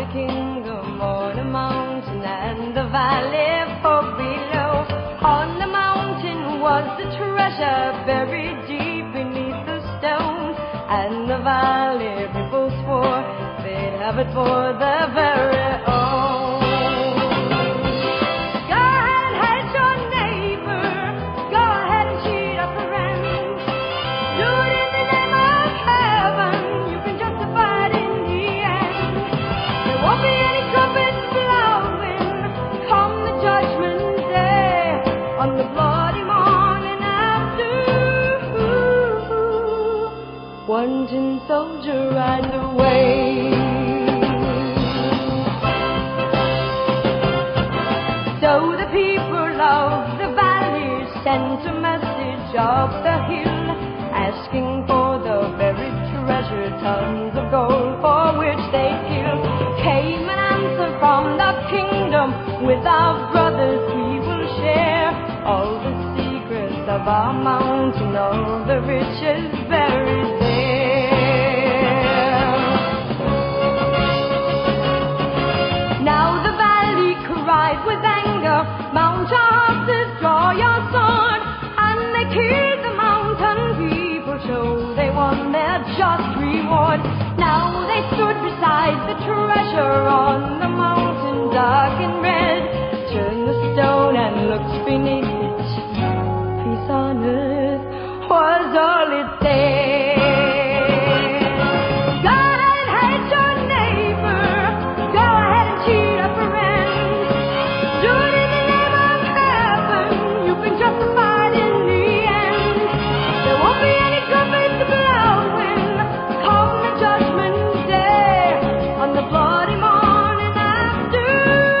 kingdom on a mountain and the valley far below. On the mountain was the treasure buried deep beneath the stone, and the valley people swore they'd have it for their very own. Go ahead and hate your neighbor, go ahead and cheat a friend. Do it in the name of heaven, you can justify it in the end. There won't be any trumpets blowing come the judgment day, on the bloody morning after. One tin soldier rides away. So the people of the valley sent a message up the hill, asking for the buried treasure, tons of gold for which they kill. Came an answer from the kingdom, with our brothers we will share all the secrets of our mountain, all the riches buried there. Now the valley cried with anger, mount your horses, draw your sword, and they killed the mountain people, so they won their just reward. Now they stood beside the treasure on the mountain, dark and red, turned the stone and looked beneath it. Peace on earth was all it said. Go ahead and hate your neighbor, go ahead and cheat a friend. Do it in the name of heaven, you can justify it in the end. There won't be any trumpets blowing come the judgment day, on the bloody morning after.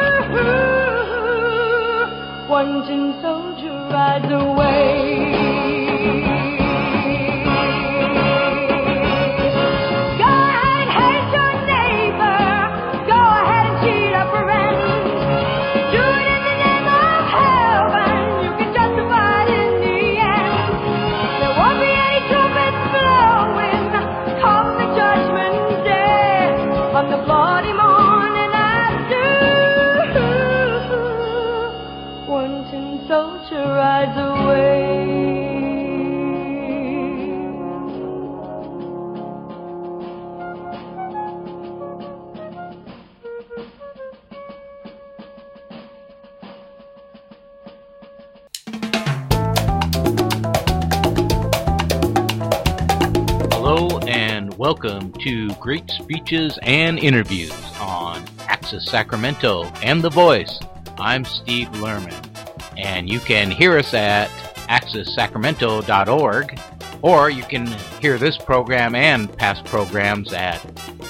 One tin soldier rides away. Go ahead and hate your neighbor, go ahead and cheat a friend. Do it in the name of heaven, you can justify it in the end. There won't be any trumpets blowing come the judgment day, on the bloody morning after. One tin soldier rides away. Hello and welcome to Great Speeches and Interviews on Access Sacramento and The Voice. I'm Steve Lerman, and you can hear us at accesssacramento.org, or you can hear this program and past programs at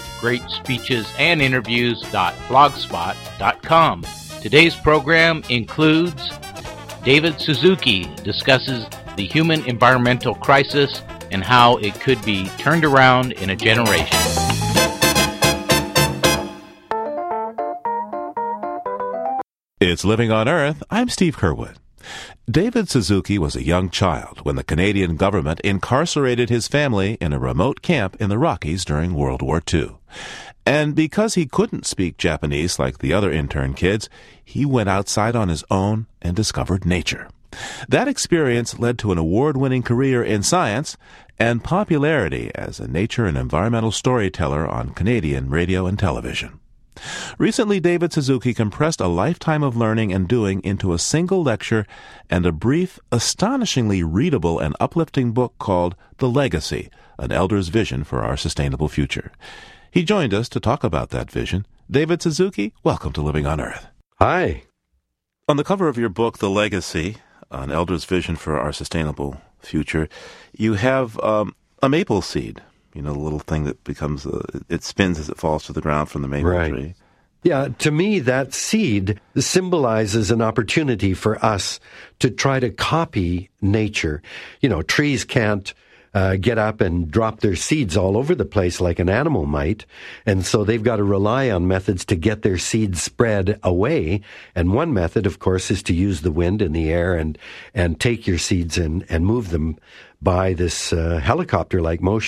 greatspeechesandinterviews.blogspot.com. Today's program includes David Suzuki discusses the human environmental crisis and how it could be turned around in a generation. It's Living on Earth. I'm Steve Curwood. David Suzuki was a young child when the Canadian government incarcerated his family in a remote camp in the Rockies during World War II. And because he couldn't speak Japanese like the other intern kids, he went outside on his own and discovered nature. That experience led to an award-winning career in science and popularity as a nature and environmental storyteller on Canadian radio and television. Recently, David Suzuki compressed a lifetime of learning and doing into a single lecture and a brief, astonishingly readable and uplifting book called The Legacy, An Elder's Vision for Our Sustainable Future. He joined us to talk about that vision. David Suzuki, welcome to Living on Earth. Hi. On the cover of your book, The Legacy, An Elder's Vision for Our Sustainable Future, you have a maple seed. You know, the little thing that becomes, it spins as it falls to the ground from the maple tree. Yeah, to me, that seed symbolizes an opportunity for us to try to copy nature. You know, trees can't get up and drop their seeds all over the place like an animal might, and so they've got to rely on methods to get their seeds spread away. And one method, of course, is to use the wind and the air and take your seeds and move them by this helicopter-like motion.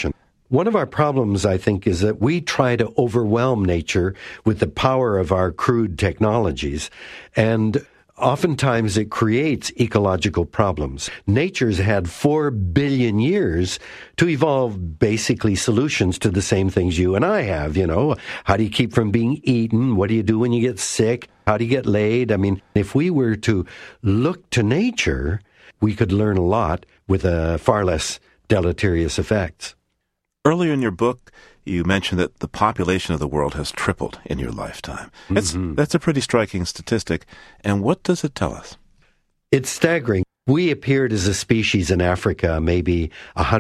One of our problems, I think, is that we try to overwhelm nature with the power of our crude technologies, and oftentimes it creates ecological problems. Nature's had 4 billion years to evolve basically solutions to the same things you and I have, How do you keep from being eaten? What do you do when you get sick? How do you get laid? I mean, if we were to look to nature, we could learn a lot with far less deleterious effects. Earlier in your book, you mentioned that the population of the world has tripled in your lifetime. That's a pretty striking statistic. And what does it tell us? It's staggering. We appeared as a species in Africa maybe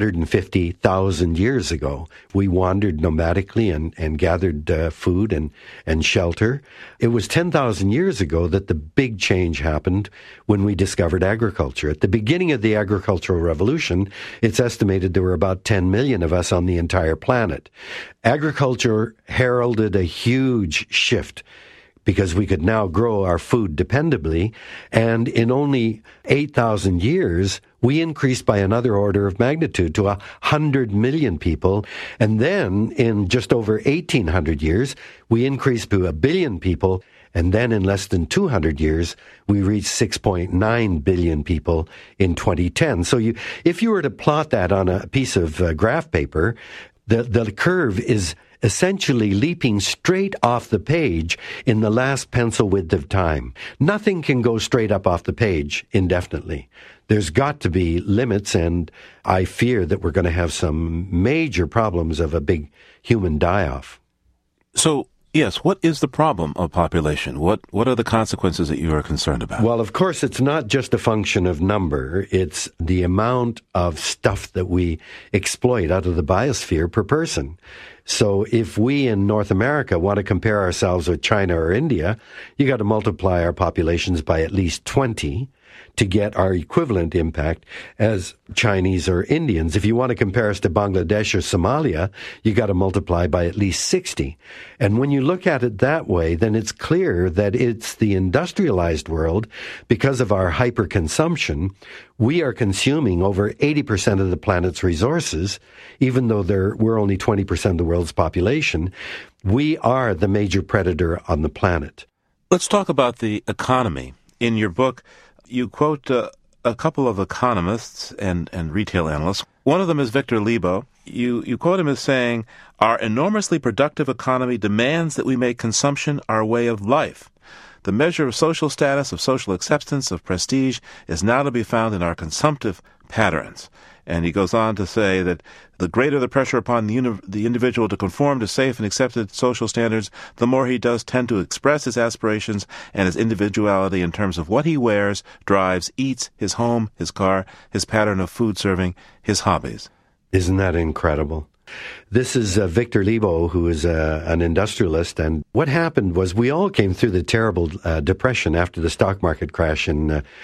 150,000 years ago. We wandered nomadically and gathered food and shelter. It was 10,000 years ago that the big change happened when we discovered agriculture. At the beginning of the agricultural revolution, it's estimated there were about 10 million of us on the entire planet. Agriculture heralded a huge shift because we could now grow our food dependably, and in only 8,000 years, we increased by another order of magnitude to 100 million people, and then in just over 1,800 years, we increased to 1 billion people, and then in less than 200 years, we reached 6.9 billion people in 2010. So if you were to plot that on a piece of graph paper, the curve is essentially leaping straight off the page in the last pencil width of time. Nothing can go straight up off the page indefinitely. There's got to be limits, and I fear that we're going to have some major problems of a big human die-off. So, yes, what is the problem of population? What are the consequences that you are concerned about? Well, of course, it's not just a function of number. It's the amount of stuff that we exploit out of the biosphere per person. So if we in North America want to compare ourselves with China or India, you got to multiply our populations by at least 20 to get our equivalent impact as Chinese or Indians. If you want to compare us to Bangladesh or Somalia, you got to multiply by at least 60. And when you look at it that way, then it's clear that it's the industrialized world, because of our hyperconsumption, we are consuming over 80% of the planet's resources, even though we're only 20% of the world's population. We are the major predator on the planet. Let's talk about the economy. In your book, you quote a couple of economists and retail analysts. One of them is Victor Lebow. You quote him as saying, "Our enormously productive economy demands that we make consumption our way of life. The measure of social status, of social acceptance, of prestige is now to be found in our consumptive patterns." And he goes on to say that the greater the pressure upon the individual to conform to safe and accepted social standards, the more he does tend to express his aspirations and his individuality in terms of what he wears, drives, eats, his home, his car, his pattern of food serving, his hobbies. Isn't that incredible? This is Victor Lebow, who is an industrialist, and what happened was we all came through the terrible depression after the stock market crash in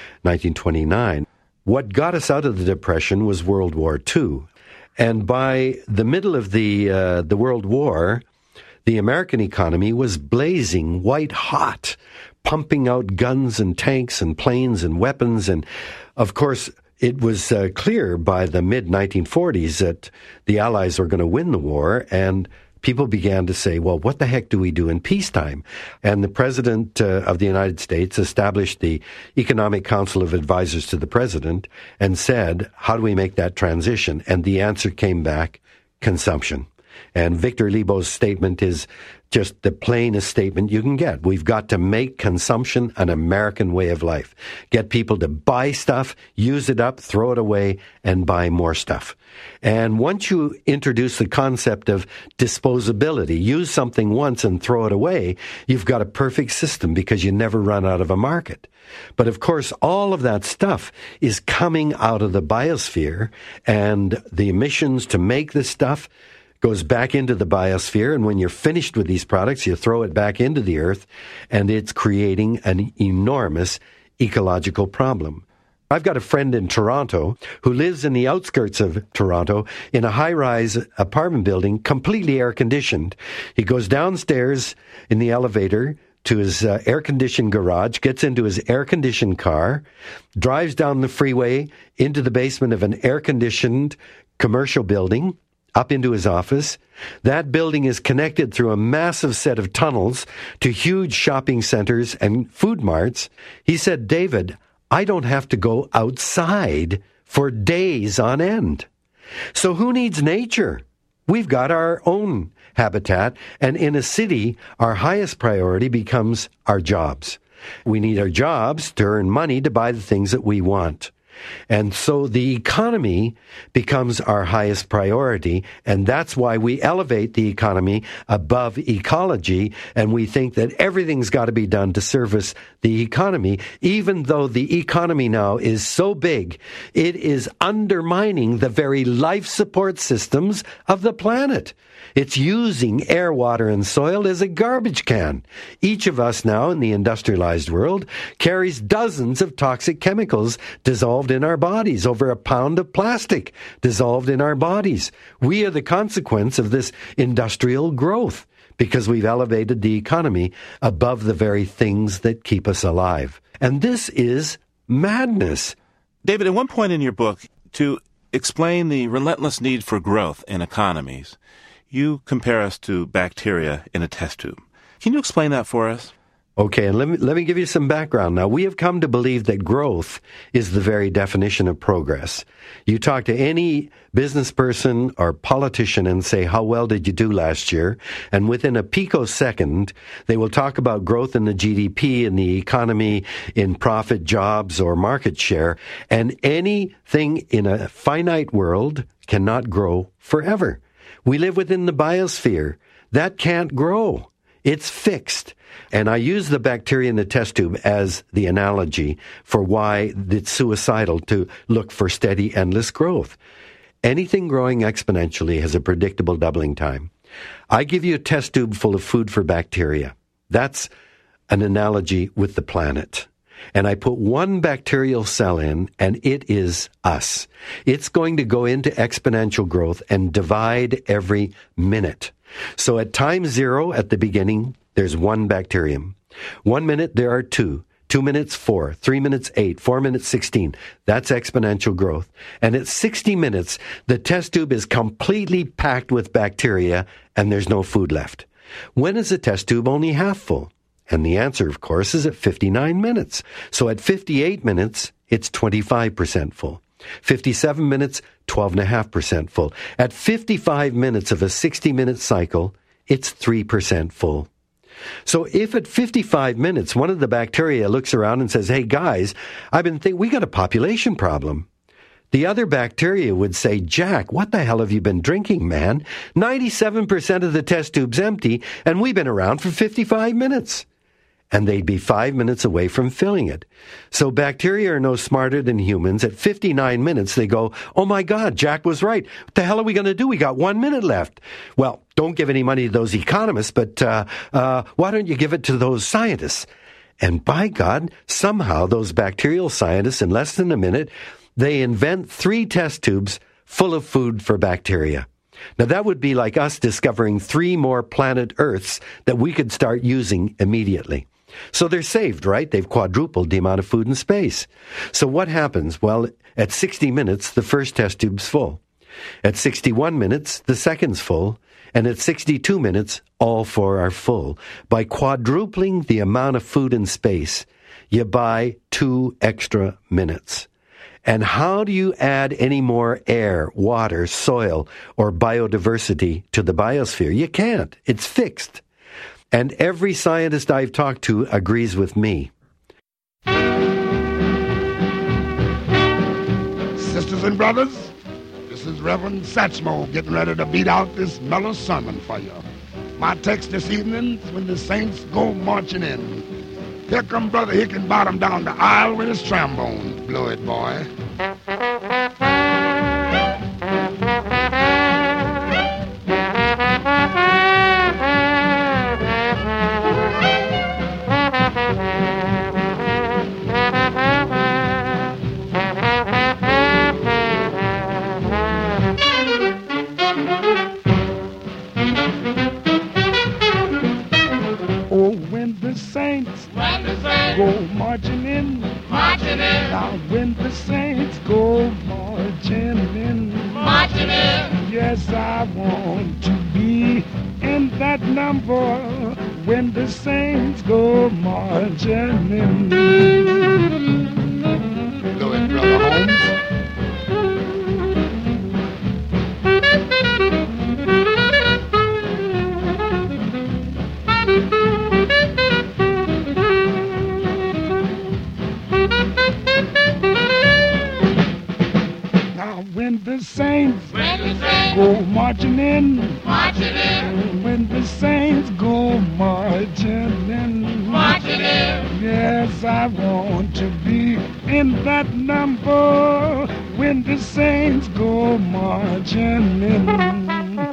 1929. What got us out of the Depression was World War II. And by the middle of the World War, the American economy was blazing white hot, pumping out guns and tanks and planes and weapons. And, of course, it was clear by the mid-1940s that the Allies were going to win the war, and people began to say, well, what the heck do we do in peacetime? And the President of the United States established the Economic Council of Advisors to the President and said, how do we make that transition? And the answer came back, consumption. And Victor Lebow's statement is just the plainest statement you can get. We've got to make consumption an American way of life. Get people to buy stuff, use it up, throw it away, and buy more stuff. And once you introduce the concept of disposability, use something once and throw it away, you've got a perfect system because you never run out of a market. But of course, all of that stuff is coming out of the biosphere, and the emissions to make this stuff goes back into the biosphere, and when you're finished with these products, you throw it back into the earth, and it's creating an enormous ecological problem. I've got a friend in Toronto who lives in the outskirts of Toronto in a high-rise apartment building, completely air-conditioned. He goes downstairs in the elevator to his air-conditioned garage, gets into his air-conditioned car, drives down the freeway into the basement of an air-conditioned commercial building, up into his office. That building is connected through a massive set of tunnels to huge shopping centers and food marts. He said, David, I don't have to go outside for days on end. So who needs nature? We've got our own habitat, and in a city, our highest priority becomes our jobs. We need our jobs to earn money to buy the things that we want. And so the economy becomes our highest priority, and that's why we elevate the economy above ecology, and we think that everything's got to be done to service the economy, even though the economy now is so big, it is undermining the very life support systems of the planet. It's using air, water, and soil as a garbage can. Each of us now in the industrialized world carries dozens of toxic chemicals dissolved in our bodies, over a pound of plastic dissolved in our bodies. We are the consequence of this industrial growth because we've elevated the economy above the very things that keep us alive. And this is madness. David, at one point in your book, to explain the relentless need for growth in economies, you compare us to bacteria in a test tube. Can you explain that for us? Okay, and let me give you some background. Now, we have come to believe that growth is the very definition of progress. You talk to any business person or politician and say, how well did you do last year? And within a picosecond, they will talk about growth in the GDP, in the economy, in profit, jobs, or market share. And anything in a finite world cannot grow forever. We live within the biosphere. That can't grow. It's fixed. And I use the bacteria in the test tube as the analogy for why it's suicidal to look for steady, endless growth. Anything growing exponentially has a predictable doubling time. I give you a test tube full of food for bacteria. That's an analogy with the planet. And I put one bacterial cell in, and it is us. It's going to go into exponential growth and divide every minute. So at time 0 at the beginning, there's one bacterium. 1 minute, there are 2. 2 minutes, 4. 3 minutes, 8. 4 minutes, 16. That's exponential growth. And at 60 minutes, the test tube is completely packed with bacteria, and there's no food left. When is the test tube only half full? And the answer, of course, is at 59 minutes. So at 58 minutes, it's 25% full. 57 minutes, 12.5% full. At 55 minutes of a 60-minute cycle, it's 3% full. So if at 55 minutes, one of the bacteria looks around and says, hey, guys, I've been thinking we got a population problem. The other bacteria would say, Jack, what the hell have you been drinking, man? 97% of the test tube's empty, and we've been around for 55 minutes. And they'd be 5 minutes away from filling it. So bacteria are no smarter than humans. At 59 minutes, they go, oh my God, Jack was right. What the hell are we going to do? We got 1 minute left. Well, don't give any money to those economists, but why don't you give it to those scientists? And by God, somehow those bacterial scientists, in less than a minute, they invent 3 test tubes full of food for bacteria. Now, that would be like us discovering 3 more planet Earths that we could start using immediately. So they're saved, right? They've quadrupled the amount of food in space. So what happens? Well, at 60 minutes, the first test tube's full. At 61 minutes, the second's full. And at 62 minutes, all 4 are full. By quadrupling the amount of food in space, you buy 2 extra minutes. And how do you add any more air, water, soil, or biodiversity to the biosphere? You can't. It's fixed. And every scientist I've talked to agrees with me. Sisters and brothers, this is Reverend Satchmo getting ready to beat out this mellow sermon for you. My text this evening is when the saints go marching in. Here come Brother Hickenbottom down the aisle with his trombone. Blow it, boy. Go marching in. Now when the saints go marching in. Yes, I want to be in that number when the saints go marching in. Go ahead, Brother Holmes. When the saints go marching in, when the saints go marching in, yes, I want to be in that number when the saints go marching in.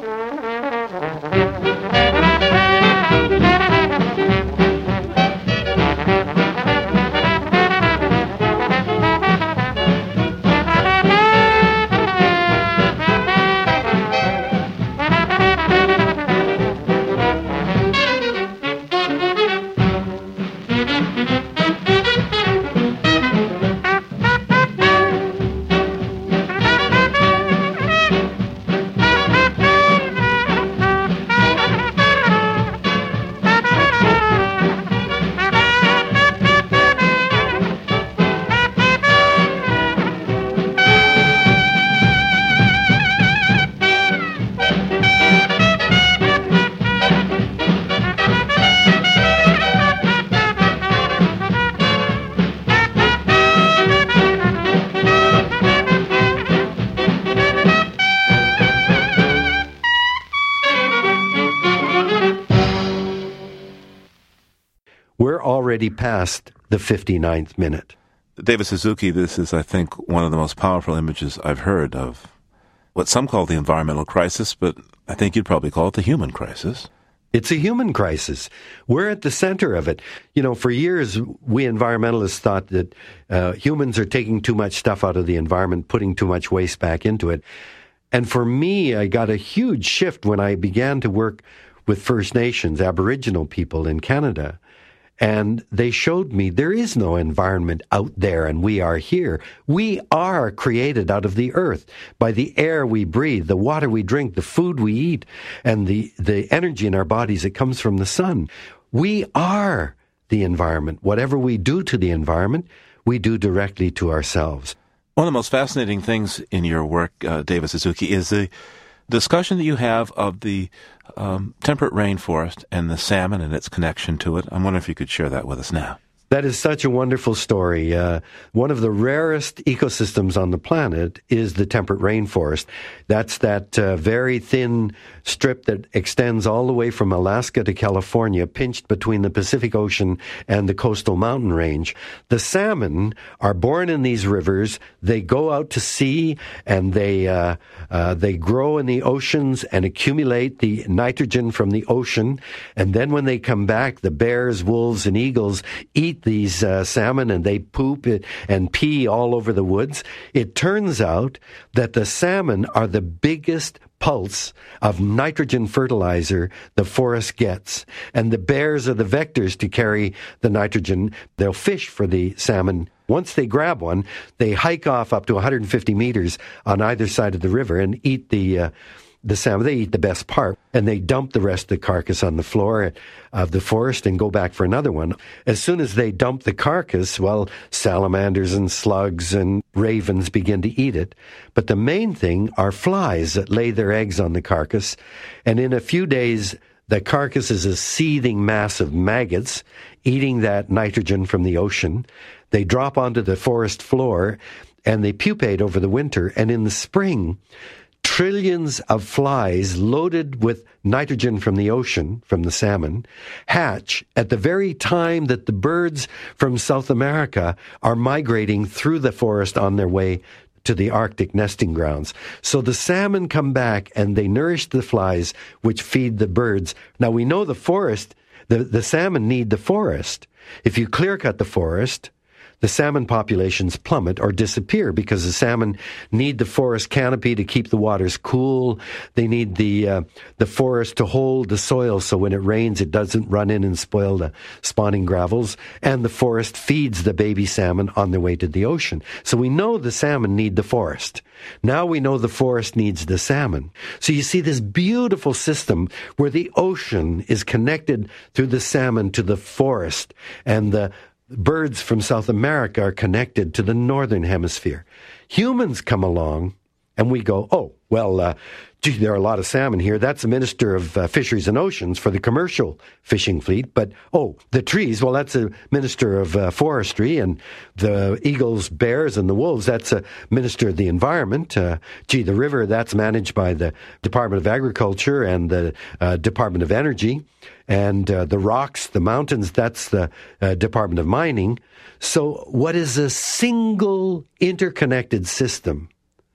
We're already past the 59th minute. David Suzuki, this is, I think, one of the most powerful images I've heard of what some call the environmental crisis, but I think you'd probably call it the human crisis. It's a human crisis. We're at the center of it. You know, for years, we environmentalists thought that humans are taking too much stuff out of the environment, putting too much waste back into it. And for me, I got a huge shift when I began to work with First Nations, Aboriginal people in Canada. And they showed me there is no environment out there and we are here. We are created out of the earth by the air we breathe, the water we drink, the food we eat, and the energy in our bodies that comes from the sun. We are the environment. Whatever we do to the environment, we do directly to ourselves. One of the most fascinating things in your work, David Suzuki, is the discussion that you have of the temperate rainforest and the salmon and its connection to it. I'm wondering if you could share that with us now. That is such a wonderful story. One of the rarest ecosystems on the planet is the temperate rainforest. That's that very thin strip that extends all the way from Alaska to California, pinched between the Pacific Ocean and the coastal mountain range. The salmon are born in these rivers. They go out to sea and they grow in the oceans and accumulate the nitrogen from the ocean. And then when they come back, the bears, wolves, and eagles eat these salmon and they poop it and pee all over the woods. It turns out that the salmon are the biggest pulse of nitrogen fertilizer the forest gets. And the bears are the vectors to carry the nitrogen. They'll fish for the salmon. Once they grab one, they hike off up to 150 meters on either side of the river and eat the salmon. They eat the best part, and they dump the rest of the carcass on the floor of the forest and go back for another one. As soon as they dump the carcass, well, salamanders and slugs and ravens begin to eat it. But the main thing are flies that lay their eggs on the carcass, and in a few days, the carcass is a seething mass of maggots eating that nitrogen from the ocean. They drop onto the forest floor, and they pupate over the winter, and in the spring, trillions of flies loaded with nitrogen from the ocean, from the salmon, hatch at the very time that the birds from South America are migrating through the forest on their way to the Arctic nesting grounds. So the salmon come back and they nourish the flies, which feed the birds. Now we know the forest, the salmon need the forest. If you clear cut the forest, the salmon populations plummet or disappear because the salmon need the forest canopy to keep the waters cool. They need the forest to hold the soil so when it rains it doesn't run in and spoil the spawning gravels. And the forest feeds the baby salmon on their way to the ocean. So we know the salmon need the forest. Now we know the forest needs the salmon. So you see this beautiful system where the ocean is connected through the salmon to the forest, and the birds from South America are connected to the northern hemisphere. Humans come along and we go, oh, well, gee, there are a lot of salmon here. That's the Minister of Fisheries and Oceans for the commercial fishing fleet. But, oh, the trees, well, that's a Minister of Forestry. And the eagles, bears, and the wolves, that's a Minister of the Environment. Gee, the river, that's managed by the Department of Agriculture and the Department of Energy. And the rocks, the mountains, that's the Department of Mining. So what is a single interconnected system?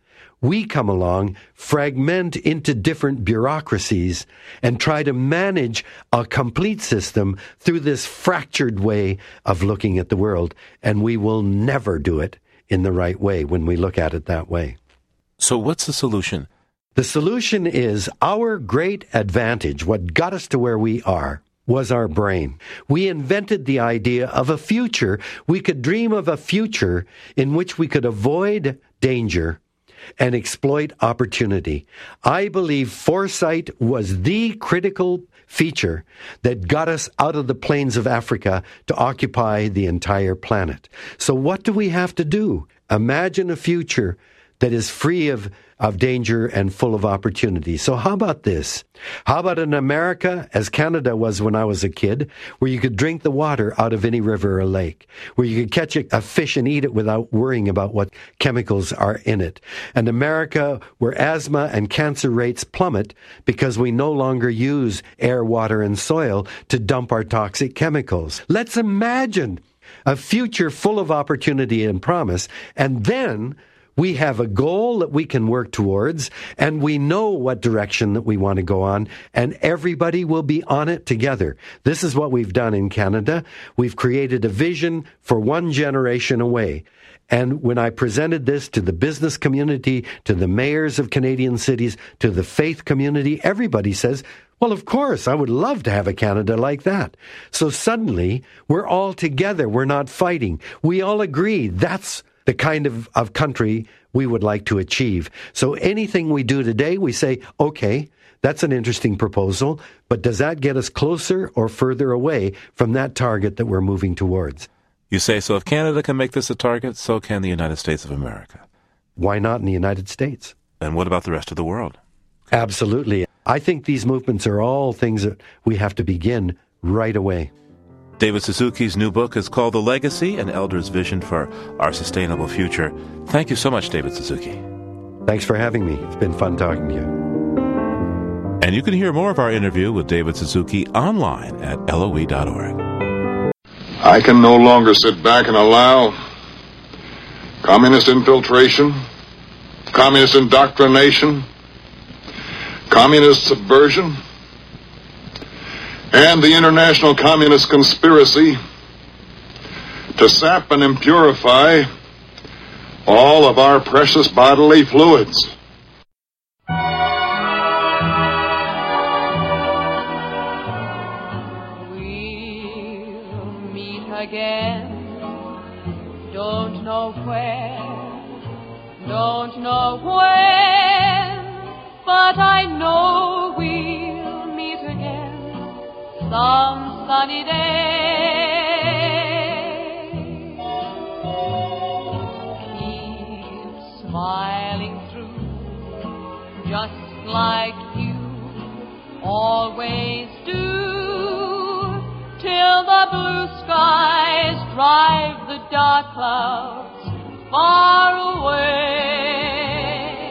We come along, fragment into different bureaucracies, and try to manage a complete system through this fractured way of looking at the world. And we will never do it in the right way when we look at it that way. So what's the solution? The solution is our great advantage, what got us to where we are, was our brain. We invented the idea of a future. We could dream of a future in which we could avoid danger and exploit opportunity. I believe foresight was the critical feature that got us out of the plains of Africa to occupy the entire planet. So what do we have to do? Imagine a future that is free of danger and full of opportunity. So how about this? How about an America, as Canada was when I was a kid, where you could drink the water out of any river or lake, where you could catch a fish and eat it without worrying about what chemicals are in it. An America where asthma and cancer rates plummet because we no longer use air, water, and soil to dump our toxic chemicals. Let's imagine a future full of opportunity and promise, and then we have a goal that we can work towards, and we know what direction that we want to go on, and everybody will be on it together. This is what we've done in Canada. We've created a vision for one generation away. And when I presented this to the business community, to the mayors of Canadian cities, to the faith community, everybody says, well, of course, I would love to have a Canada like that. So suddenly, we're all together. We're not fighting. We all agree that's the kind of country we would like to achieve. So anything we do today, we say, okay, that's an interesting proposal, but does that get us closer or further away from that target that we're moving towards? You say, so if Canada can make this a target, so can the United States of America. Why not in the United States? And what about the rest of the world? Absolutely. I think these movements are all things that we have to begin right away. David Suzuki's new book is called The Legacy, an Elder's Vision for Our Sustainable Future. Thank you so much, David Suzuki. Thanks for having me. It's been fun talking to you. And you can hear more of our interview with David Suzuki online at LOE.org. I can no longer sit back and allow communist infiltration, communist indoctrination, communist subversion, and the international communist conspiracy to sap and impurify all of our precious bodily fluids. We'll meet again, don't know where, don't know when, but I know we'll meet again some sunny day. Keep smiling through, just like you always do, till the blue skies drive the dark clouds far away.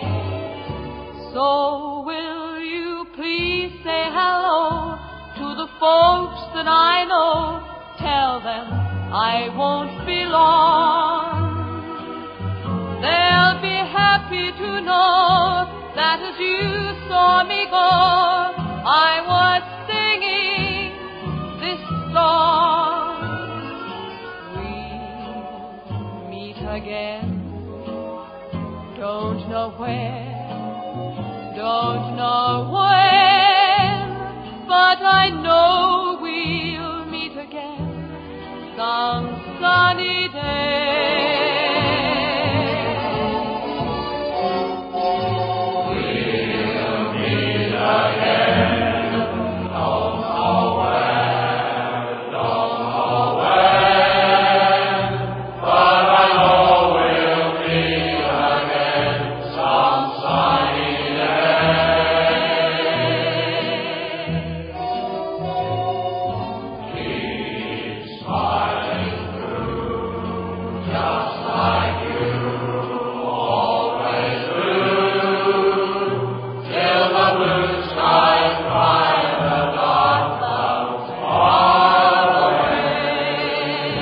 So will you please say hello to the folks that I know? Tell them I won't be long. They'll be happy to know that as you saw me go, I was singing this song. again. Don't know where, don't know when, but I know we'll meet again some sunny day. We'll meet again, don't know where, don't know when, but I know we'll meet again some sunny day. Keep smiling through, just like you always do, till the blue skies dry and the dark clouds far away.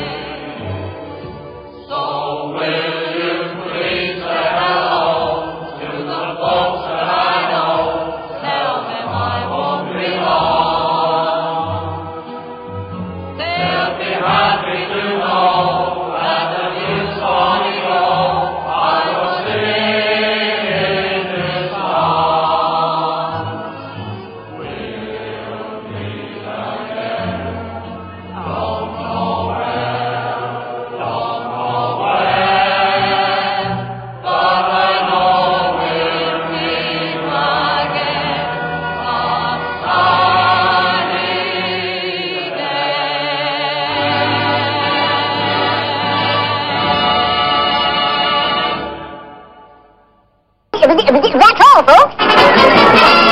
So will you please say hello to the folks that I know? Tell them I won't be long. They'll be happy to know that the new song I was singing this song. We'll meet again. Don't know where, don't know when, but I know we'll meet again some sunny day. That's all, folks.